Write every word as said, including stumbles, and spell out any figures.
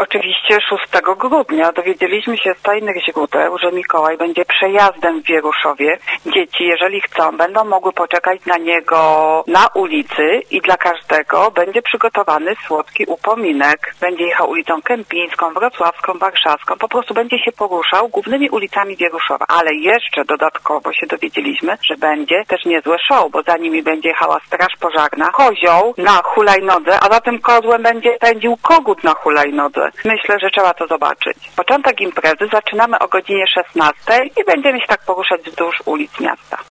Oczywiście szóstego grudnia dowiedzieliśmy się z tajnych źródeł, że Mikołaj będzie przejazdem w Wieruszowie. Dzieci, jeżeli chcą, będą mogły poczekać na niego na ulicy i dla każdego będzie przygotowany słodki upominek. Będzie jechał ulicą Kępińską, Wrocławską, Warszawską. Po prostu będzie się poruszał głównymi ulicami Wieruszowa. Ale jeszcze dodatkowo się dowiedzieliśmy, że będzie też niezłe show, bo za nimi będzie jechała straż pożarna, kozioł na hulajnodze, a za tym kozłem będzie pędził kogut na hulajnodze. Myślę, że trzeba to zobaczyć. Początek imprezy zaczynamy o godzinie szesnastej i będziemy się tak poruszać wzdłuż ulic miasta.